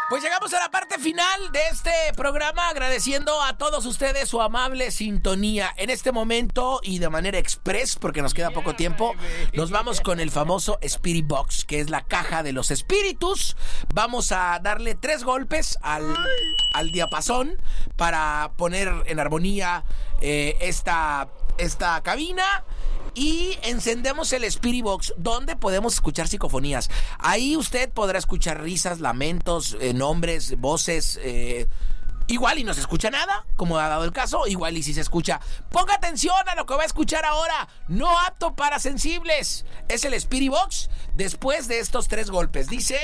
Pues llegamos a la parte final de este programa, agradeciendo a todos ustedes su amable sintonía. En este momento y de manera express, porque nos queda poco tiempo, nos vamos con el famoso Spirit Box, que es la caja de los espíritus. Vamos a darle 3 golpes al diapasón para poner en armonía esta cabina. Y encendemos el Spirit Box, donde podemos escuchar psicofonías. Ahí usted podrá escuchar risas, lamentos, nombres, voces. Igual y no se escucha nada, como ha dado el caso. Igual y si se escucha. Ponga atención a lo que va a escuchar ahora. No apto para sensibles. Es el Spirit Box después de estos 3 golpes. Dice: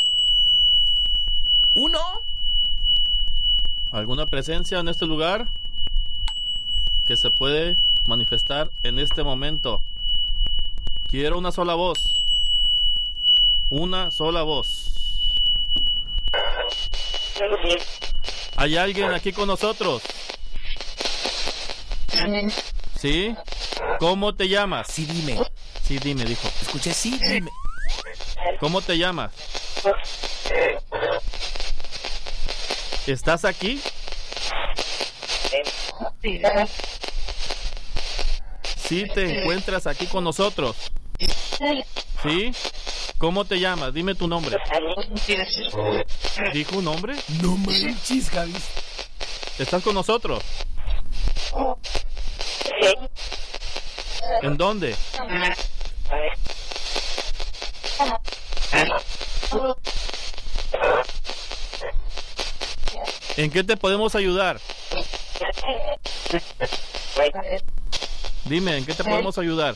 1. ¿Alguna presencia en este lugar que se puede manifestar en este momento? Quiero una sola voz. Una sola voz. ¿Hay alguien aquí con nosotros? ¿Sí? ¿Cómo te llamas? Sí, dime. Sí, dime, dijo. Escuché, sí, dime. ¿Cómo te llamas? ¿Estás aquí? Sí, te encuentras aquí con nosotros. ¿Sí? ¿Cómo te llamas? Dime tu nombre. ¿Dijo un nombre? No manches, Javi. ¿Estás con nosotros? ¿En dónde? ¿En qué te podemos ayudar? Dime, ¿en qué te podemos ayudar?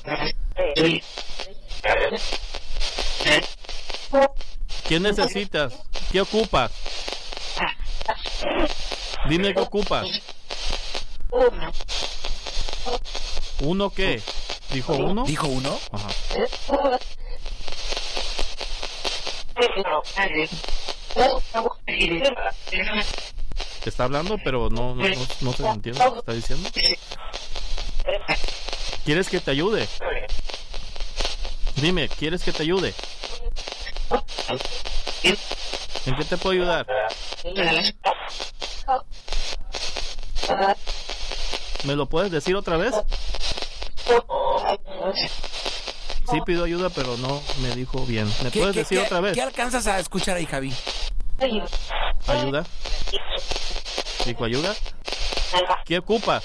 ¿Qué necesitas? ¿Qué ocupas? Dime qué ocupas. ¿Uno qué? ¿Dijo uno? ¿Dijo uno? Ajá. Está hablando, pero no se entiende lo que está diciendo. ¿Quieres que te ayude? Dime, ¿quieres que te ayude? ¿En qué te puedo ayudar? ¿Me lo puedes decir otra vez? Sí pido ayuda, pero no me dijo bien. ¿Me puedes decir otra vez? ¿Qué alcanzas a escuchar ahí, Javi? ¿Ayuda? ¿Dijo ayuda? ¿Qué ocupas?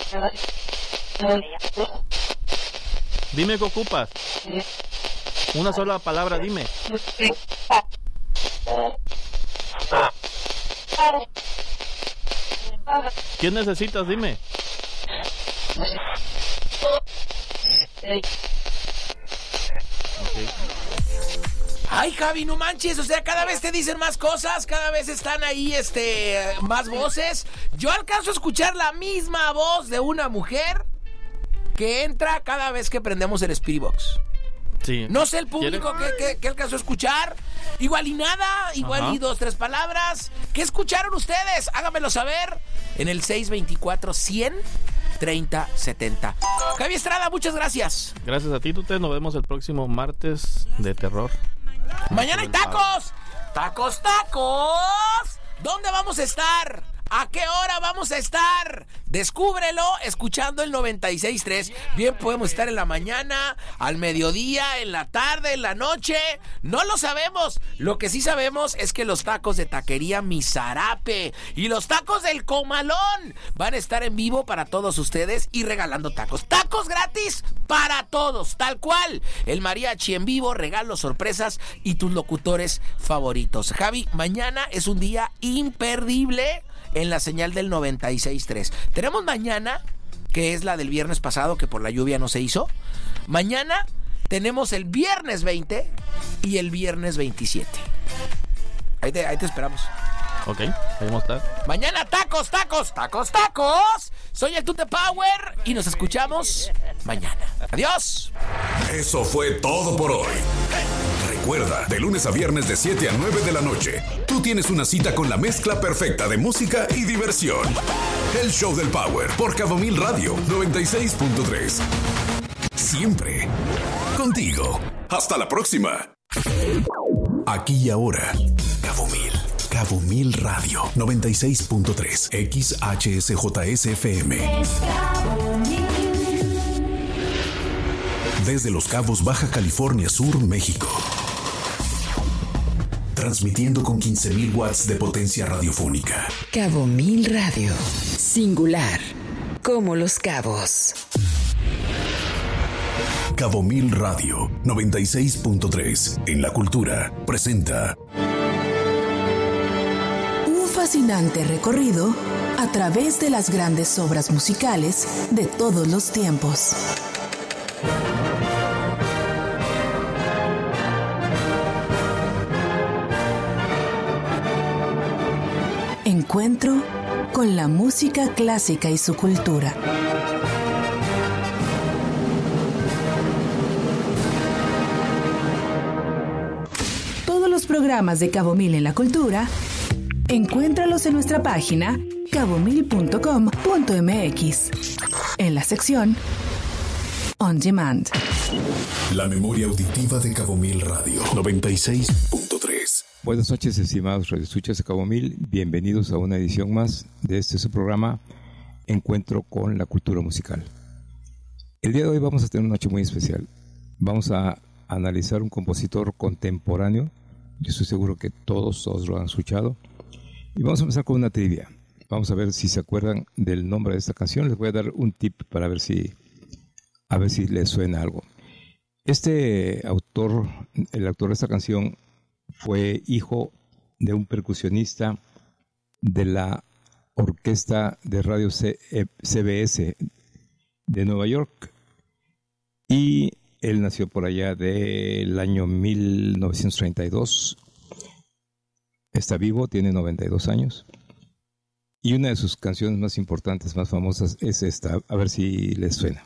Dime qué ocupas. Una sola palabra, dime. ¿Qué necesitas? Dime. Okay. Ay, Javi, no manches, o sea, cada vez te dicen más cosas, cada vez están ahí, más voces. Yo alcanzo a escuchar la misma voz de una mujer que entra cada vez que prendemos el Spirit Box. Sí. No sé el público que alcanzó a escuchar. Igual y nada, igual y 2, 3 palabras. ¿Qué escucharon ustedes? Háganmelo saber en el 624-100-3070. Javi Estrada, muchas gracias. Gracias a ti, Tute. Nos vemos el próximo martes de terror. Mañana hay tacos. ¡Tacos, tacos! ¿Dónde vamos a estar? ¿A qué hora vamos a estar? Descúbrelo escuchando el 96.3. Bien, podemos estar en la mañana, al mediodía, en la tarde, en la noche. No lo sabemos. Lo que sí sabemos es que los tacos de Taquería Mi Zarape y los tacos del Comalón van a estar en vivo para todos ustedes y regalando tacos. Tacos gratis para todos, tal cual. El mariachi en vivo, regalos, sorpresas y tus locutores favoritos. Javi, mañana es un día imperdible en la señal del 96.3. Tenemos mañana, que es la del viernes pasado, que por la lluvia no se hizo. Mañana tenemos el viernes 20 y el viernes 27. Ahí te esperamos. Ok, ahí vamos a estar. Mañana tacos, tacos, tacos, tacos. Soy el Tute Power y nos escuchamos mañana. Adiós. Eso fue todo por hoy. Recuerda, de lunes a viernes de 7 a 9 de la noche, tú tienes una cita con la mezcla perfecta de música y diversión. El Show del Power por Cabo Mil Radio 96.3. Siempre contigo. Hasta la próxima. Aquí y ahora, Cabo Mil. Cabo Mil Radio 96.3 XHSJSFM. Desde Los Cabos, Baja California Sur, México. Transmitiendo con 15,000 watts de potencia radiofónica. Cabo Mil Radio. Singular. Como Los Cabos. Cabo Mil Radio 96.3 en La Cultura presenta un fascinante recorrido a través de las grandes obras musicales de todos los tiempos. Encuentro con la música clásica y su cultura. Todos los programas de Cabo Mil en la Cultura, encuéntralos en nuestra página cabomil.com.mx, en la sección On Demand. La memoria auditiva de Cabo Mil Radio 96.3. Buenas noches, estimados radioescuchas de Cabo Mil. Bienvenidos a una edición más de su programa Encuentro con la Cultura Musical. El día de hoy vamos a tener una noche muy especial. Vamos a analizar un compositor contemporáneo. Yo estoy seguro que todos lo han escuchado. Y vamos a empezar con una trivia. Vamos a ver si se acuerdan del nombre de esta canción. Les voy a dar un tip para ver si les suena algo. El autor de esta canción fue hijo de un percusionista de la orquesta de radio CBS de Nueva York, y él nació por allá del año 1932. Está vivo, tiene 92 años, y una de sus canciones más importantes, más famosas, es esta. A ver si les suena.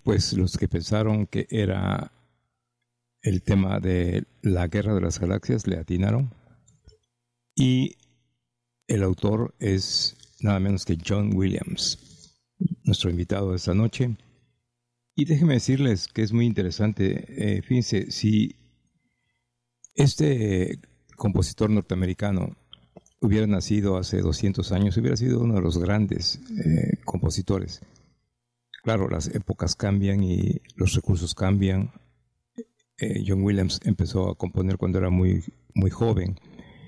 pues los que pensaron que era el tema de la Guerra de las Galaxias le atinaron. Y el autor es nada menos que John Williams, nuestro invitado de esta noche. Y déjenme decirles que es muy interesante. Fíjense, si este compositor norteamericano hubiera nacido hace 200 años, hubiera sido uno de los grandes compositores. Claro, las épocas cambian y los recursos cambian. John Williams empezó a componer cuando era muy, muy joven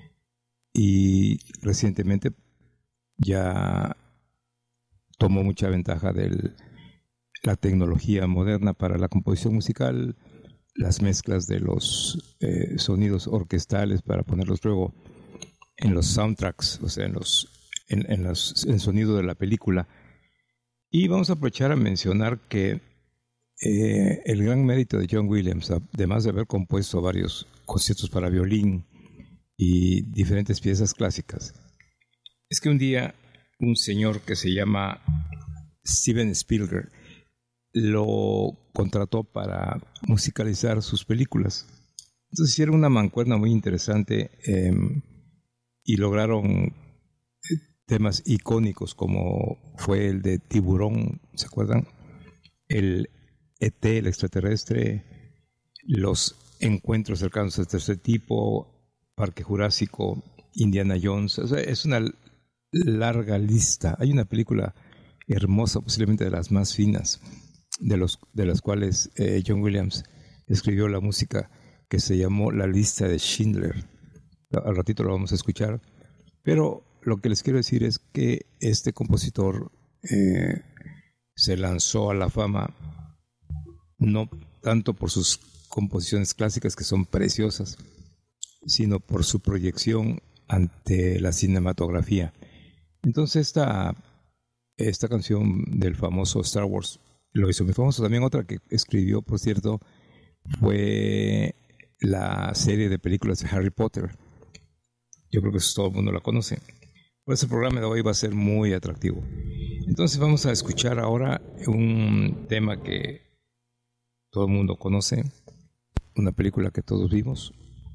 y recientemente ya tomó mucha ventaja de la tecnología moderna para la composición musical, las mezclas de los sonidos orquestales para ponerlos luego en los soundtracks, o sea, en el sonido de la película. Y vamos a aprovechar a mencionar que el gran mérito de John Williams, además de haber compuesto varios conciertos para violín y diferentes piezas clásicas, es que un día un señor que se llama Steven Spielberg lo contrató para musicalizar sus películas. Entonces hicieron una mancuerna muy interesante y lograron temas icónicos como fue el de Tiburón, ¿se acuerdan? El ET, el extraterrestre, los encuentros cercanos de tercer tipo, Parque Jurásico, Indiana Jones. O sea, es una larga lista. Hay una película hermosa, posiblemente de las más finas, de las cuales John Williams escribió la música, que se llamó La Lista de Schindler. Al ratito lo vamos a escuchar, pero lo que les quiero decir es que este compositor se lanzó a la fama no tanto por sus composiciones clásicas, que son preciosas, sino por su proyección ante la cinematografía. Entonces esta canción del famoso Star Wars lo hizo muy famoso. También otra que escribió, por cierto, fue la serie de películas de Harry Potter. Yo creo que eso todo el mundo la conoce. Por eso el programa de hoy va a ser muy atractivo. Entonces vamos a escuchar ahora un tema que todo el mundo conoce, una película que todos vimos.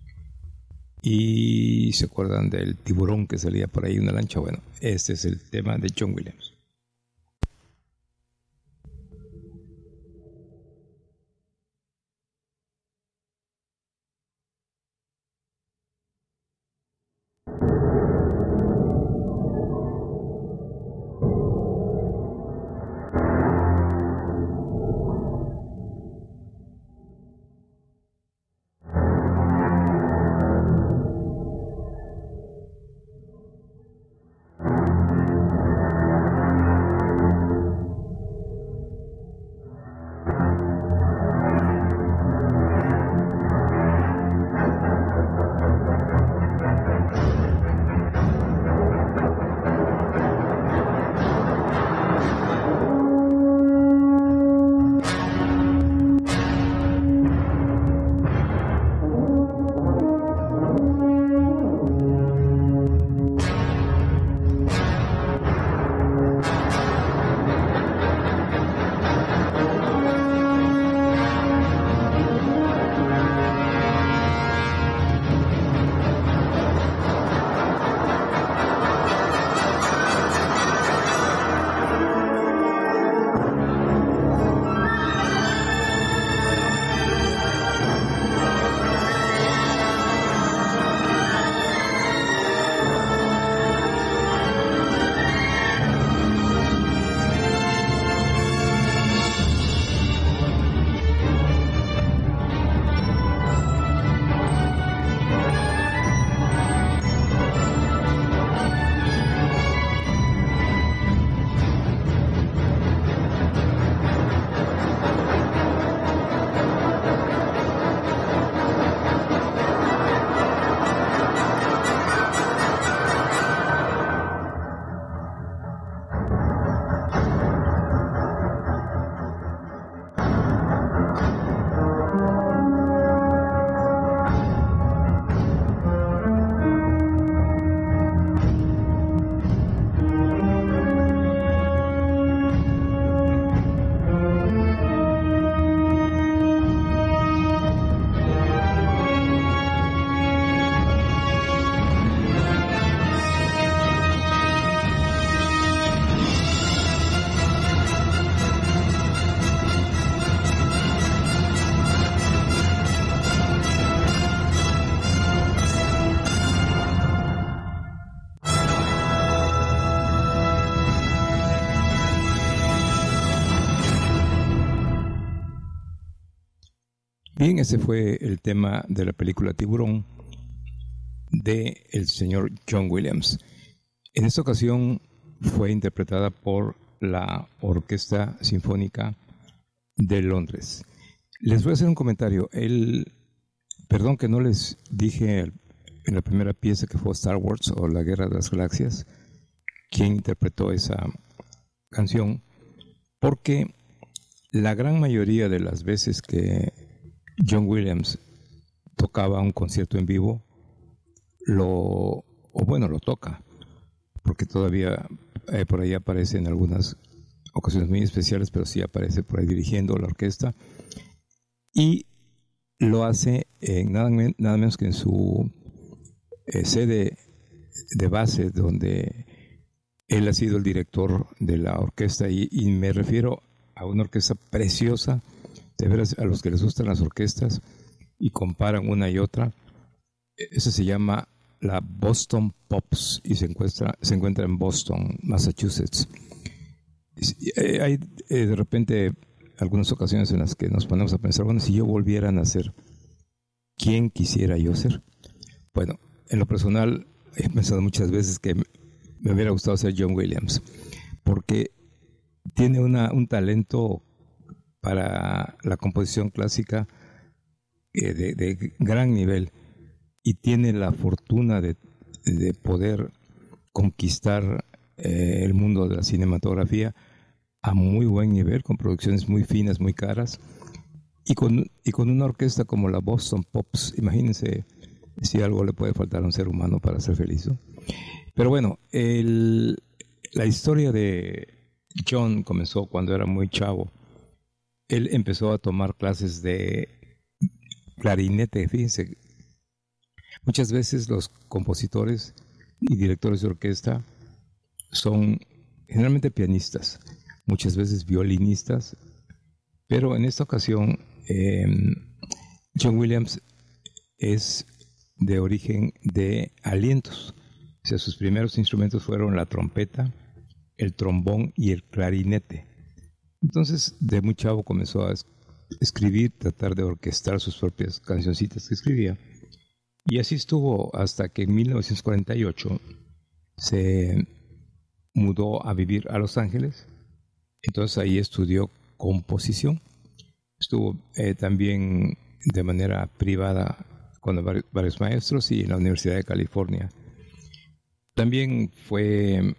Y se acuerdan del tiburón que salía por ahí en una lancha. Bueno, este es el tema de John Williams. Bien, ese fue el tema de la película Tiburón de el señor John Williams. En esta ocasión fue interpretada por la Orquesta Sinfónica de Londres. Les voy a hacer un comentario. Perdón que no les dije en la primera pieza que fue Star Wars o La Guerra de las Galaxias, quién interpretó esa canción, porque la gran mayoría de las veces que John Williams tocaba un concierto en vivo, lo toca, porque todavía por ahí aparece en algunas ocasiones muy especiales, pero sí aparece por ahí dirigiendo la orquesta, y lo hace nada menos que en su sede de base, donde él ha sido el director de la orquesta, y me refiero a una orquesta preciosa. De veras, a los que les gustan las orquestas y comparan una y otra, eso se llama la Boston Pops y se encuentra en Boston, Massachusetts. Hay de repente algunas ocasiones en las que nos ponemos a pensar, bueno, si yo volviera a nacer, ¿quién quisiera yo ser? Bueno, en lo personal he pensado muchas veces que me hubiera gustado ser John Williams, porque tiene un talento para la composición clásica de gran nivel, y tiene la fortuna de poder conquistar el mundo de la cinematografía a muy buen nivel, con producciones muy finas, muy caras, y con una orquesta como la Boston Pops. Imagínense si algo le puede faltar a un ser humano para ser feliz, ¿no? Pero bueno, la historia de John comenzó cuando era muy chavo. Él empezó a tomar clases de clarinete. Fíjense, muchas veces los compositores y directores de orquesta son generalmente pianistas, muchas veces violinistas, pero en esta ocasión John Williams es de origen de alientos. O sea, sus primeros instrumentos fueron la trompeta, el trombón y el clarinete. Entonces, de muy chavo comenzó a escribir, tratar de orquestar sus propias cancioncitas que escribía. Y así estuvo hasta que en 1948 se mudó a vivir a Los Ángeles. Entonces ahí estudió composición. Estuvo también de manera privada con varios maestros y en la Universidad de California. También fue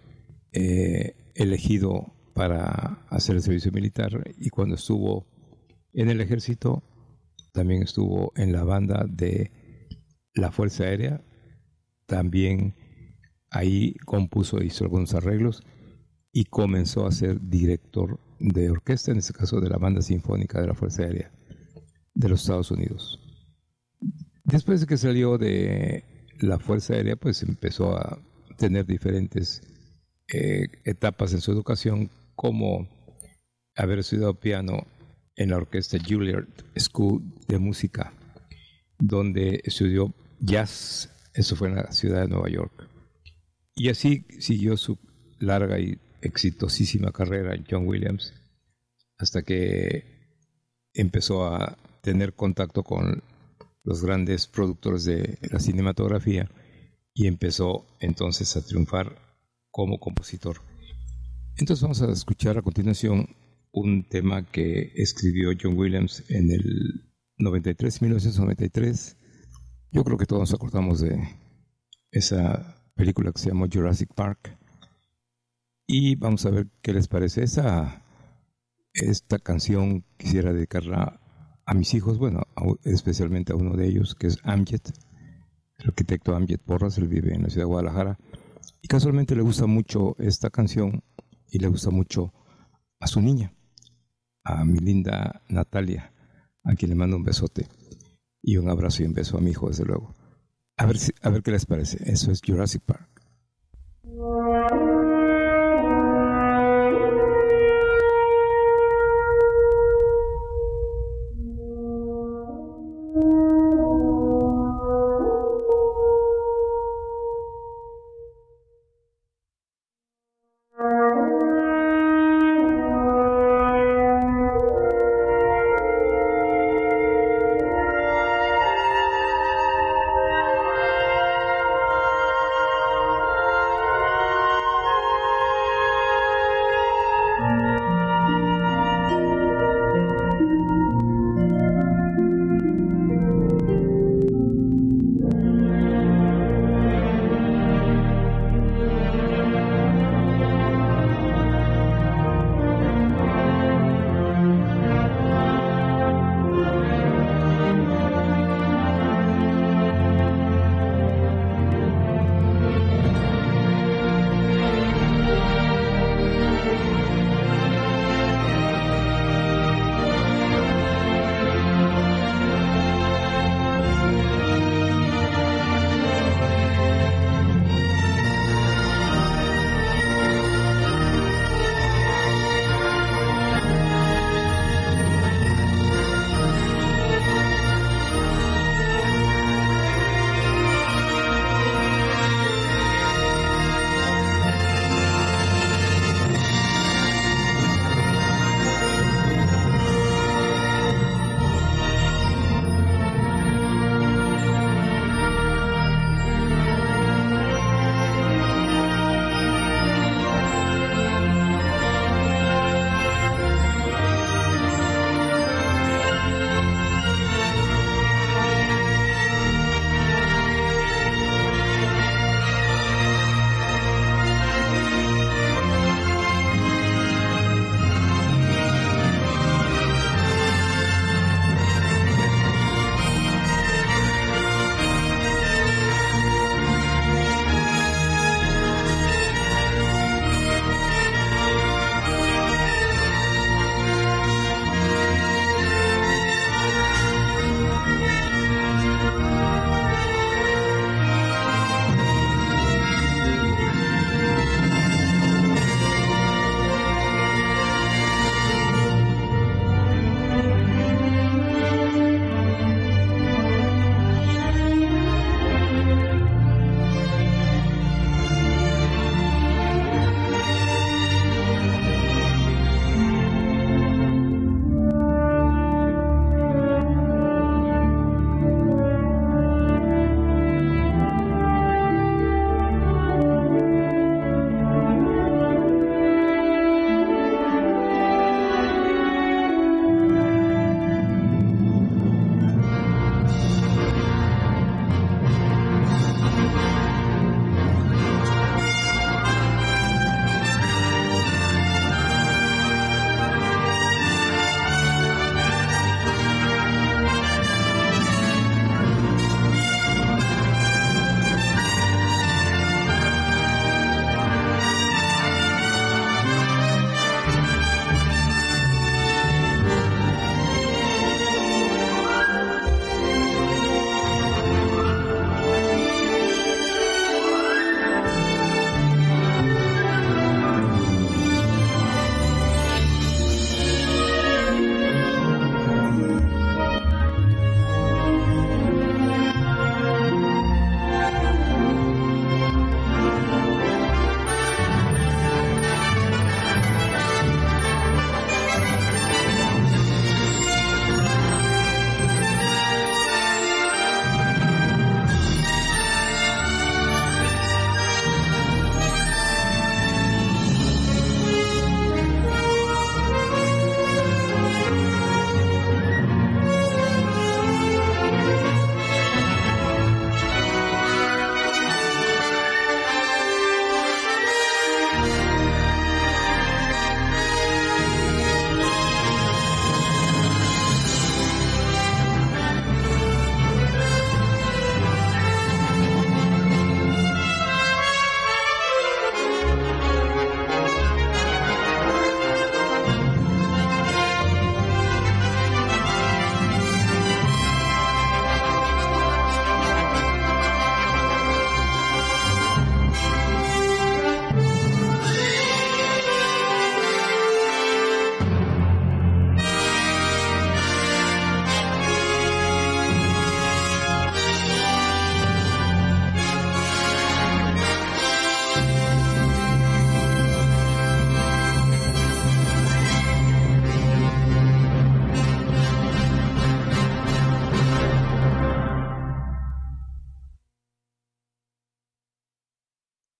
elegido para hacer el servicio militar, y cuando estuvo en el ejército también estuvo en la banda de la Fuerza Aérea. También ahí compuso, hizo algunos arreglos y comenzó a ser director de orquesta, en este caso de la Banda Sinfónica de la Fuerza Aérea de los Estados Unidos. Después de que salió de la Fuerza Aérea, pues empezó a tener diferentes etapas en su educación, como haber estudiado piano en la orquesta Juilliard School de Música, donde estudió jazz. Eso fue en la ciudad de Nueva York. Y así siguió su larga y exitosísima carrera John Williams, hasta que empezó a tener contacto con los grandes productores de la cinematografía y empezó entonces a triunfar como compositor. Entonces vamos a escuchar a continuación un tema que escribió John Williams en el 1993. Yo creo que todos nos acordamos de esa película que se llamó Jurassic Park. Y vamos a ver qué les parece. Esta canción quisiera dedicarla a mis hijos, bueno, especialmente a uno de ellos, que es Amjad, el arquitecto Amjad Porras. Él vive en la ciudad de Guadalajara y casualmente le gusta mucho esta canción, y le gusta mucho a su niña, a mi linda Natalia, a quien le mando un besote y un abrazo y un beso a mi hijo, desde luego. A ver qué les parece. Eso es Jurassic Park.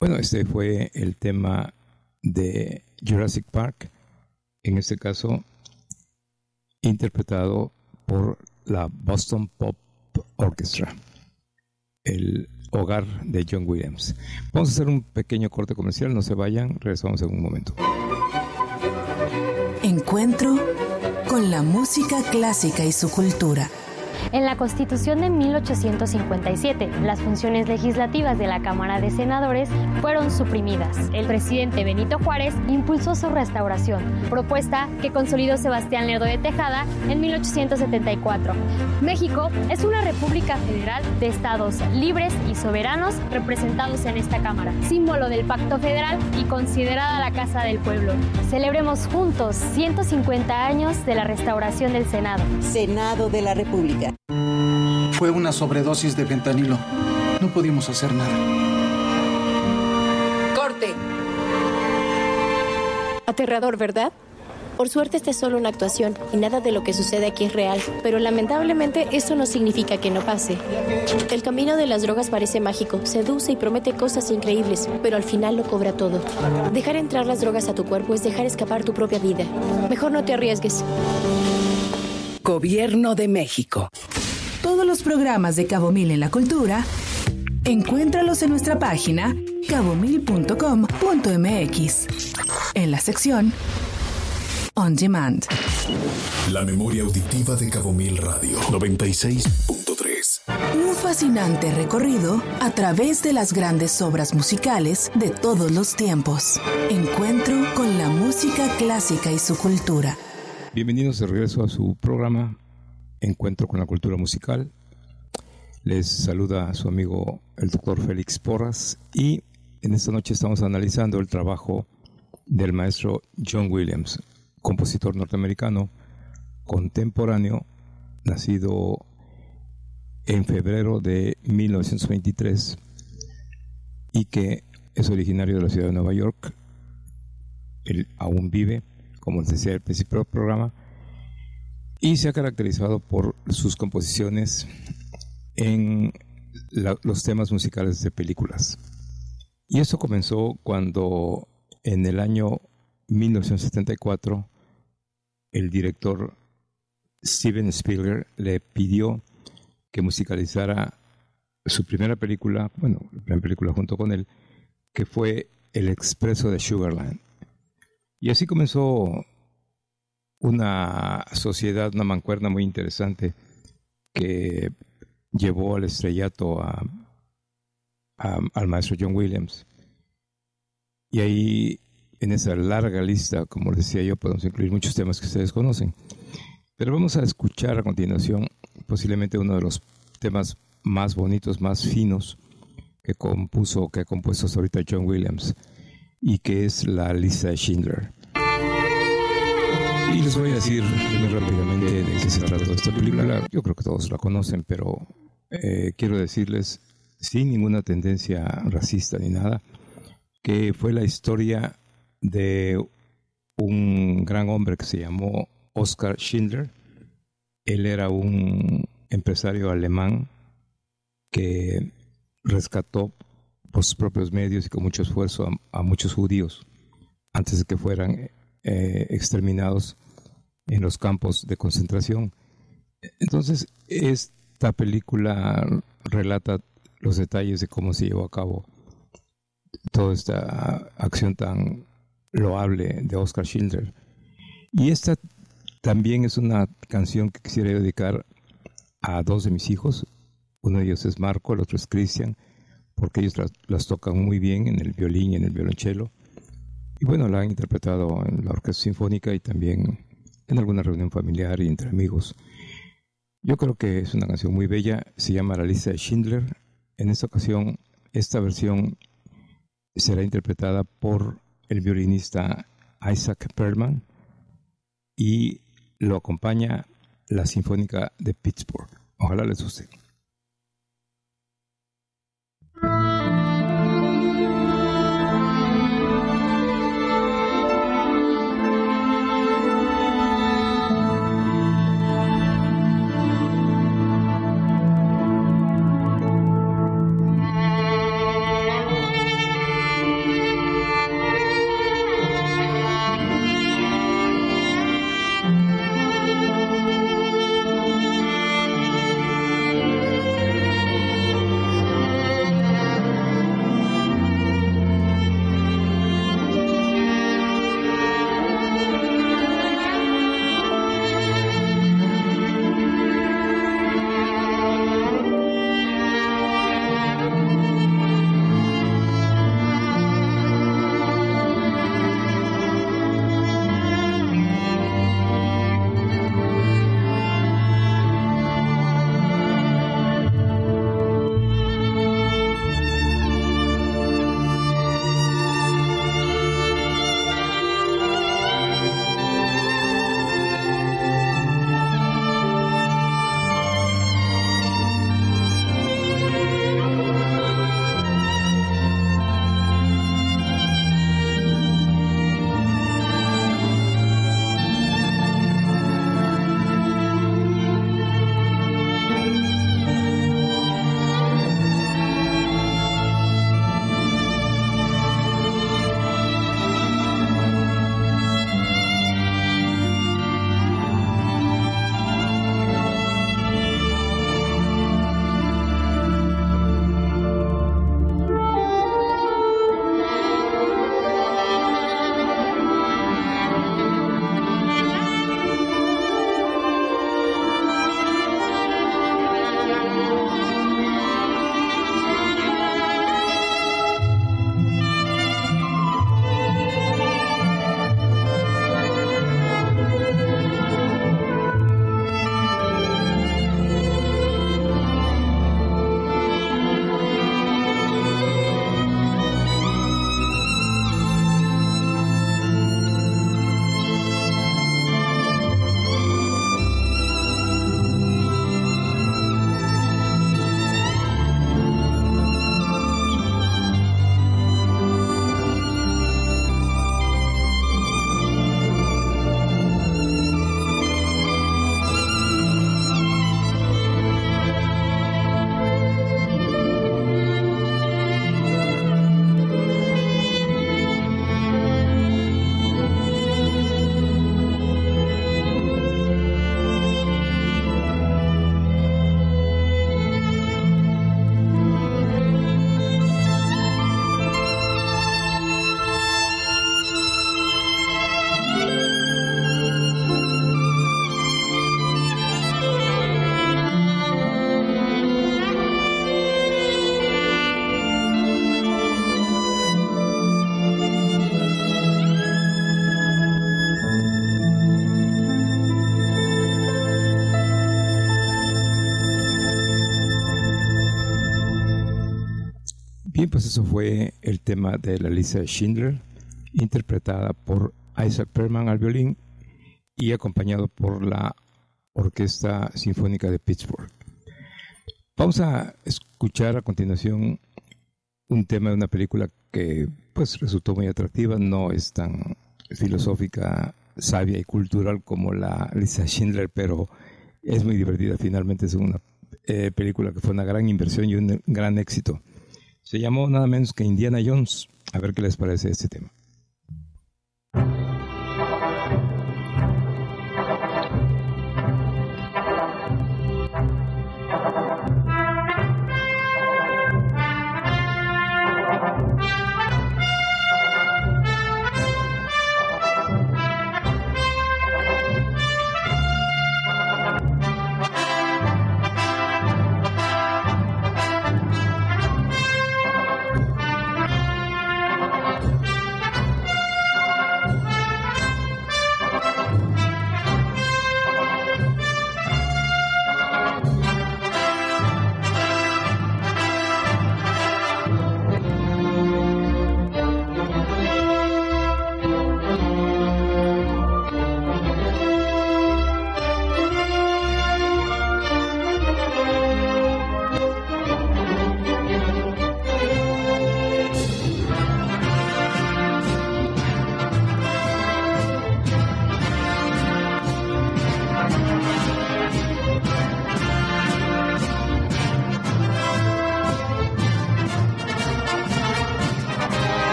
Bueno, este fue el tema de Jurassic Park, en este caso interpretado por la Boston Pop Orchestra, el hogar de John Williams. Vamos a hacer un pequeño corte comercial, no se vayan, regresamos en un momento. Encuentro con la música clásica y su cultura. En la Constitución de 1857, las funciones legislativas de la Cámara de Senadores fueron suprimidas. El presidente Benito Juárez impulsó su restauración, propuesta que consolidó Sebastián Lerdo de Tejada en 1874. México es una república federal de estados libres y soberanos representados en esta Cámara, símbolo del Pacto Federal y considerada la Casa del Pueblo. Celebremos juntos 150 años de la restauración del Senado. Senado de la República. Fue una sobredosis de fentanilo. No pudimos hacer nada. ¡Corte! Aterrador, ¿verdad? Por suerte esta es solo una actuación y nada de lo que sucede aquí es real, pero lamentablemente eso no significa que no pase. El camino de las drogas parece mágico, seduce y promete cosas increíbles, pero al final lo cobra todo. Dejar entrar las drogas a tu cuerpo es dejar escapar tu propia vida. Mejor no te arriesgues. Gobierno de México. Todos los programas de Cabo Mil en la cultura, encuéntralos en nuestra página cabomil.com.mx, en la sección On Demand. La memoria auditiva de Cabo Mil Radio 96.3. Un fascinante recorrido a través de las grandes obras musicales de todos los tiempos. Encuentro con la música clásica y su cultura. Bienvenidos de regreso a su programa Encuentro con la Cultura Musical. Les saluda a su amigo el doctor Félix Porras y en esta noche estamos analizando el trabajo del maestro John Williams, compositor norteamericano contemporáneo, nacido en febrero de 1923 y que es originario de la ciudad de Nueva York. Él aún vive, como les decía al principio del programa, y se ha caracterizado por sus composiciones en los temas musicales de películas. Y eso comenzó cuando en el año 1974 el director Steven Spielberg le pidió que musicalizara su primera película, la primera película junto con él, que fue El Expreso de Sugarland. Y así comenzó una sociedad, una mancuerna muy interesante que llevó al estrellato al maestro John Williams. Y ahí, en esa larga lista, como les decía yo, podemos incluir muchos temas que ustedes conocen. Pero vamos a escuchar a continuación posiblemente uno de los temas más bonitos, más finos que ha compuesto hasta ahorita John Williams, y que es la lista de Schindler. Y les voy a decir muy rápidamente de qué se trata de esta película. Yo creo que todos la conocen, pero quiero decirles, sin ninguna tendencia racista ni nada, que fue la historia de un gran hombre que se llamó Oskar Schindler. Él era un empresario alemán que rescató por sus propios medios y con mucho esfuerzo a muchos judíos antes de que fueran exterminados en los campos de concentración. Entonces, esta película relata los detalles de cómo se llevó a cabo toda esta acción tan loable de Oskar Schindler. Y esta también es una canción que quisiera dedicar a dos de mis hijos. Uno de ellos es Marco, el otro es Cristian, porque ellos las tocan muy bien en el violín y en el violonchelo. Y bueno, la han interpretado en la orquesta sinfónica y también en alguna reunión familiar y entre amigos. Yo creo que es una canción muy bella, se llama La lista de Schindler. En esta ocasión, esta versión será interpretada por el violinista Isaac Perlman y lo acompaña la Sinfónica de Pittsburgh. Ojalá les guste. Bien, pues eso fue el tema de la lista de Schindler, interpretada por Isaac Perlman al violín y acompañado por la Orquesta Sinfónica de Pittsburgh. Vamos a escuchar a continuación un tema de una película que pues resultó muy atractiva, no es tan filosófica, sabia y cultural como la lista Schindler, pero es muy divertida. Finalmente es una película que fue una gran inversión y un gran éxito. Se llamó nada menos que Indiana Jones. A ver qué les parece este tema.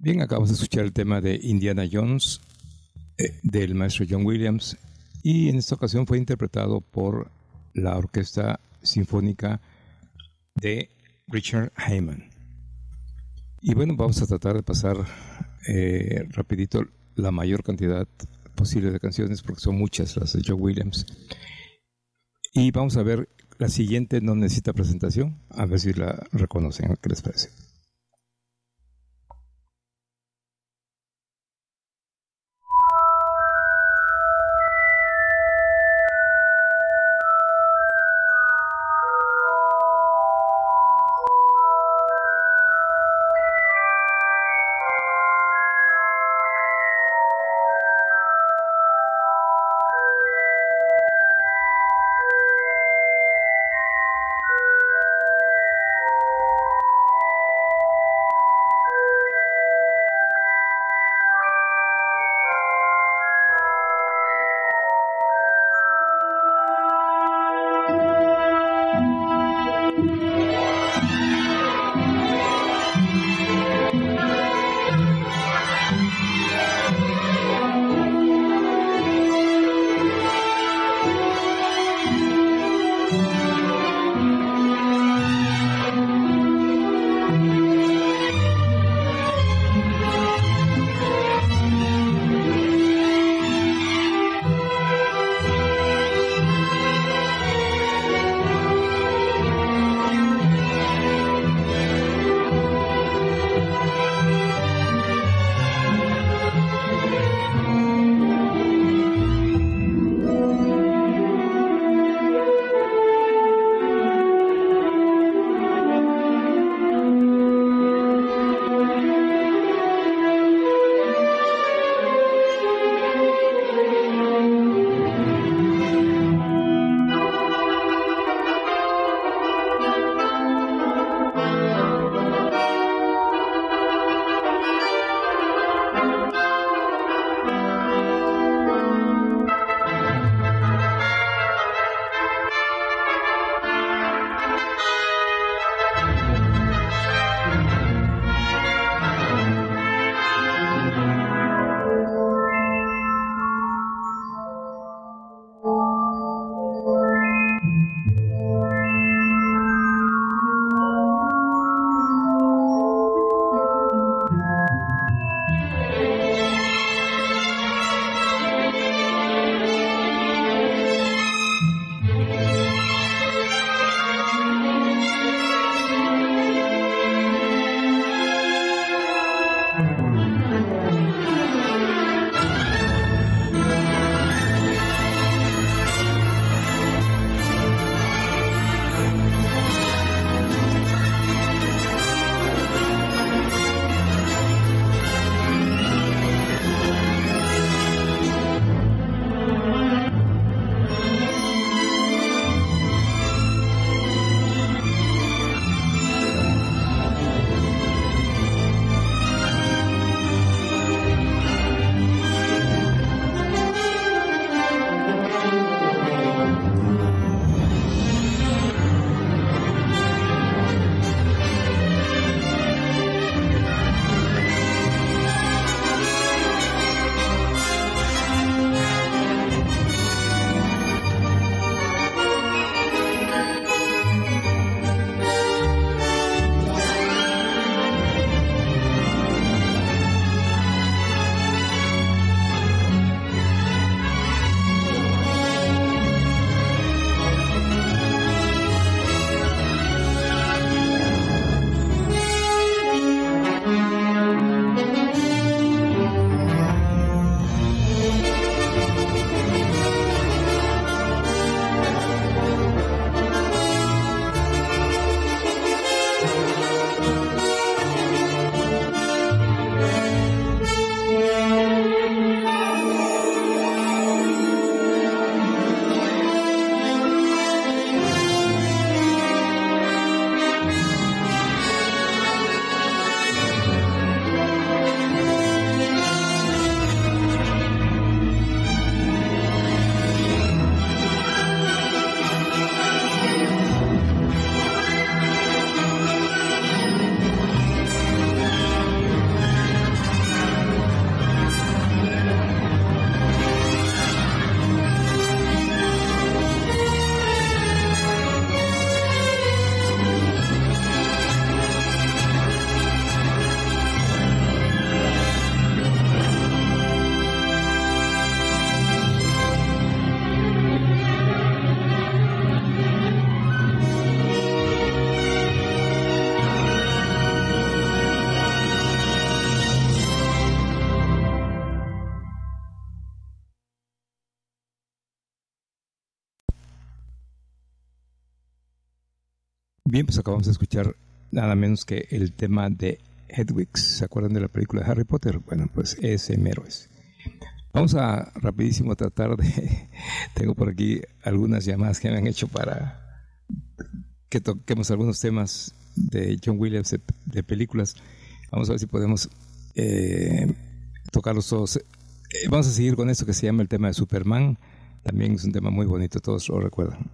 Bien, acabamos de escuchar el tema de Indiana Jones del maestro John Williams, y en esta ocasión fue interpretado por la Orquesta Sinfónica de Richard Heyman. Y bueno, vamos a tratar de pasar rapidito la mayor cantidad posible de canciones, porque son muchas las de John Williams. Y vamos a ver, la siguiente no necesita presentación, a ver si la reconocen. ¿Qué les parece? Bien, pues acabamos de escuchar nada menos que el tema de Hedwig. ¿Se acuerdan de la película de Harry Potter? Bueno, pues ese mero es. Vamos a rapidísimo tratar de... Tengo por aquí algunas llamadas que me han hecho para que toquemos algunos temas de John Williams de películas. Vamos a ver si podemos tocarlos todos. Vamos a seguir con esto que se llama el tema de Superman. También es un tema muy bonito, todos lo recuerdan.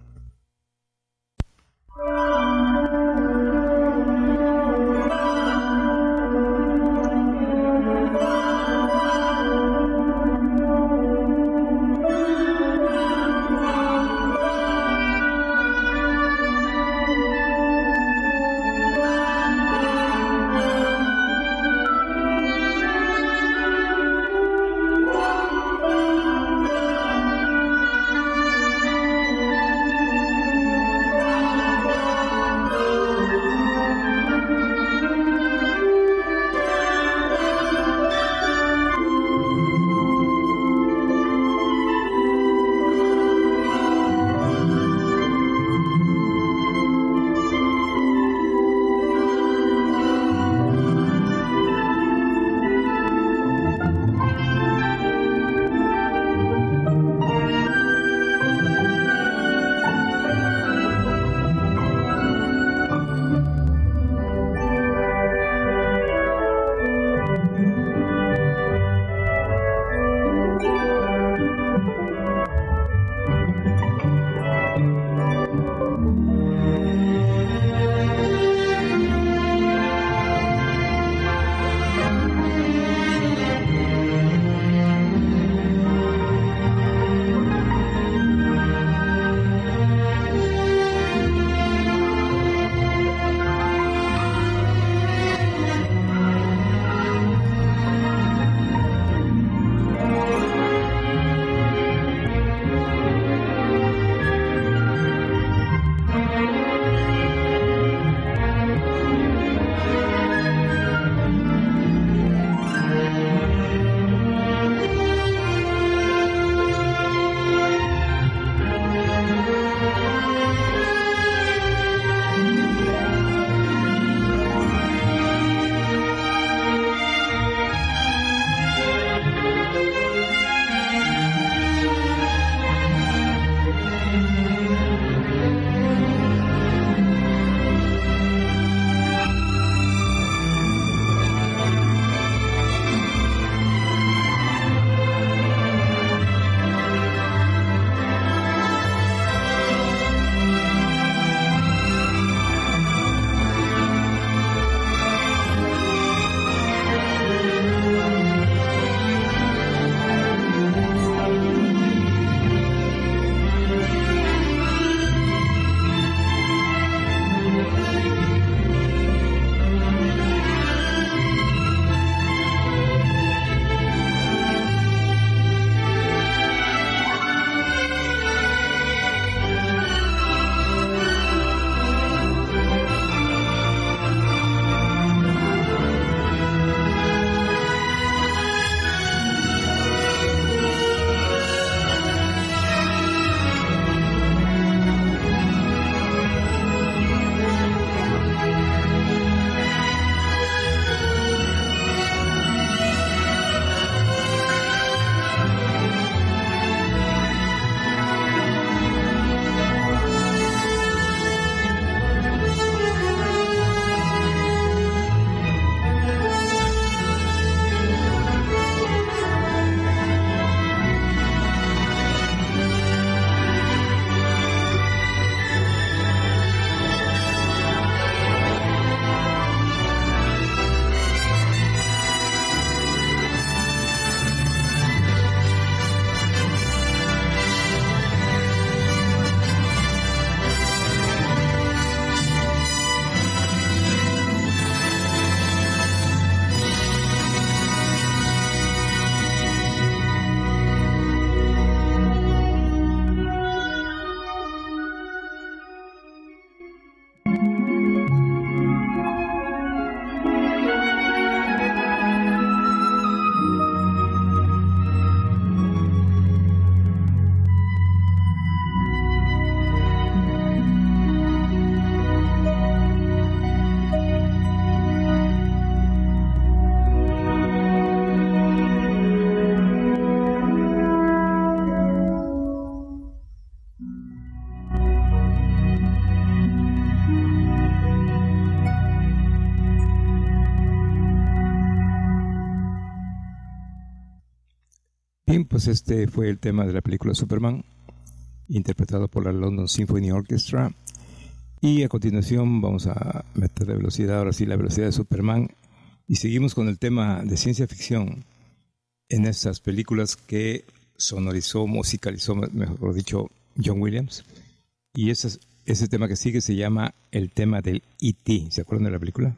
pues este fue el tema de la película Superman, interpretado por la London Symphony Orchestra. Y a continuación vamos a meter de velocidad, ahora sí, la velocidad de Superman. Y seguimos con el tema de ciencia ficción en estas películas que sonorizó, musicalizó, mejor dicho, John Williams. Y ese tema que sigue se llama el tema del E.T. ¿Se acuerdan de la película?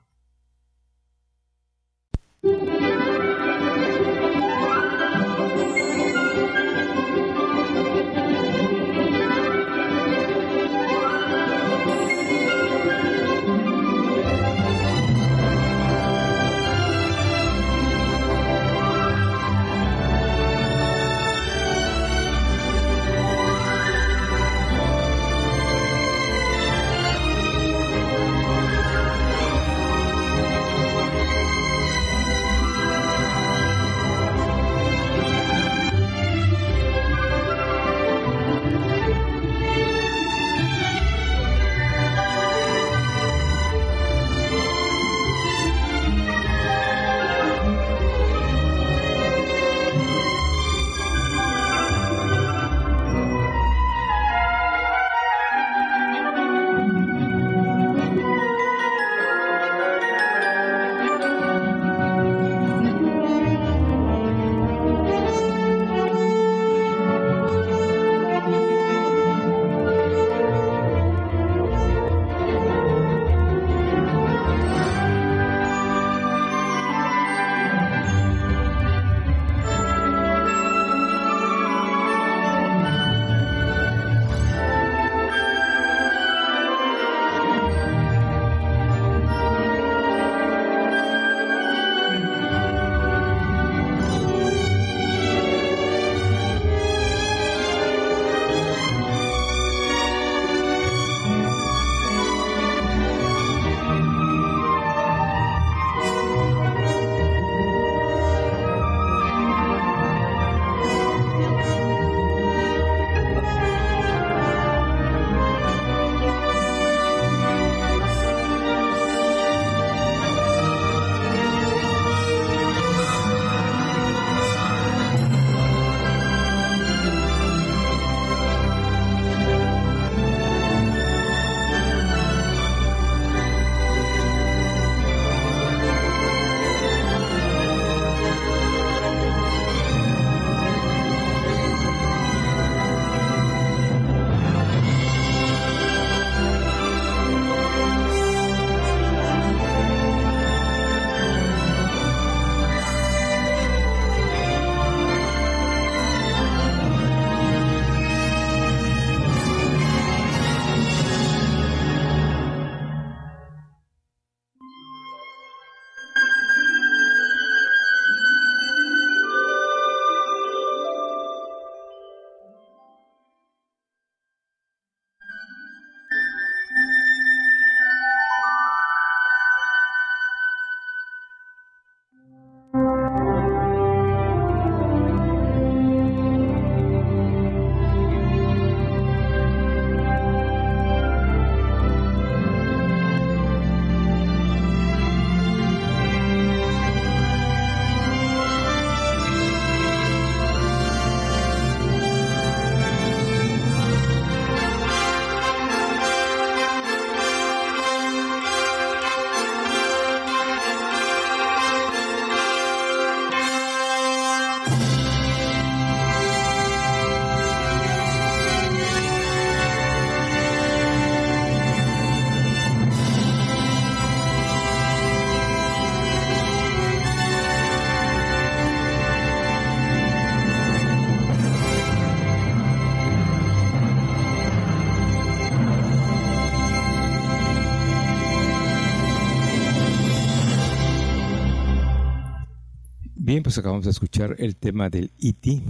Bien, pues acabamos de escuchar el tema del E.T.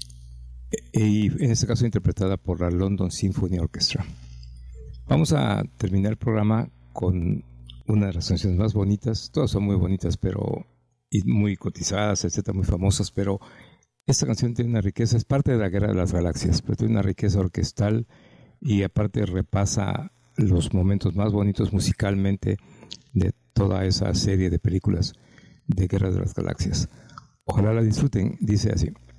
y en este caso interpretada por la London Symphony Orchestra. Vamos a terminar el programa con una de las canciones más bonitas. Todas son muy bonitas, pero y muy cotizadas, etcétera, muy famosas, pero esta canción tiene una riqueza, es parte de la Guerra de las Galaxias, pero tiene una riqueza orquestal y aparte repasa los momentos más bonitos musicalmente de toda esa serie de películas de Guerra de las Galaxias. Ojalá la disfruten, dice así.